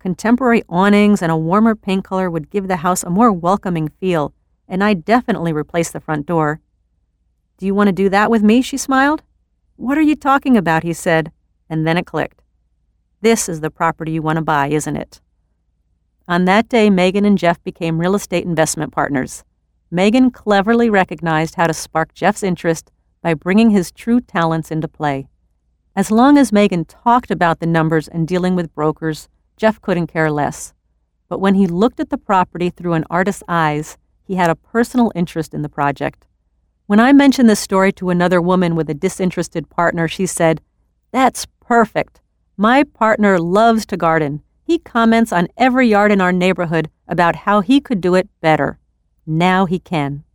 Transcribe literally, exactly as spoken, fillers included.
Contemporary awnings and a warmer paint color would give the house a more welcoming feel, and I'd definitely replace the front door. Do you want to do that with me? She smiled. What are you talking about? He said, and then it clicked. This is the property you want to buy, isn't it? On that day, Megan and Jeff became real estate investment partners. Megan cleverly recognized how to spark Jeff's interest by bringing his true talents into play. As long as Megan talked about the numbers and dealing with brokers, Jeff couldn't care less. But when he looked at the property through an artist's eyes, he had a personal interest in the project. When I mentioned this story to another woman with a disinterested partner, she said, "That's perfect. My partner loves to garden. He comments on every yard in our neighborhood about how he could do it better. Now he can."